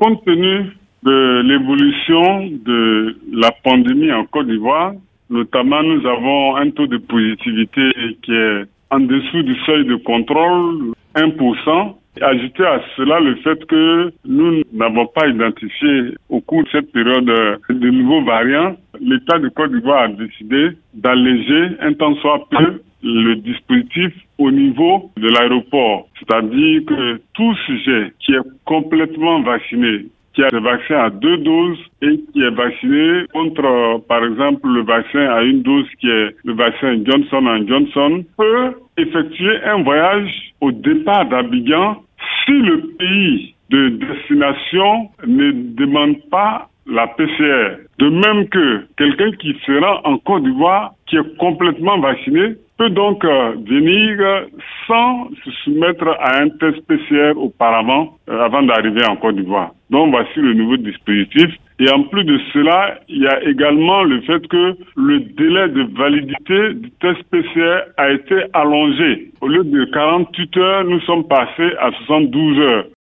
Compte tenu de l'évolution de la pandémie en Côte d'Ivoire, notamment nous avons un taux de positivité qui est en dessous du seuil de contrôle, 1%. Ajouter à cela le fait que nous n'avons pas identifié au cours de cette période de nouveaux variants, l'État de Côte d'Ivoire a décidé d'alléger un tant soit peu le dispositif au niveau de l'aéroport. C'est-à-dire que tout sujet qui est complètement vacciné, qui a le vaccin à 2 doses et qui est vacciné contre, par exemple, le vaccin à 1 dose qui est le vaccin Johnson & Johnson, peut effectuer un voyage au départ d'Abidjan si le pays de destination ne demande pas la PCR. De même que quelqu'un qui se rend en Côte d'Ivoire, qui est complètement vacciné, peut donc venir sans se soumettre à un test PCR auparavant, avant d'arriver en Côte d'Ivoire. Donc voici le nouveau dispositif. Et en plus de cela, il y a également le fait que le délai de validité du test PCR a été allongé. Au lieu de 48 heures, nous sommes passés à 72 heures.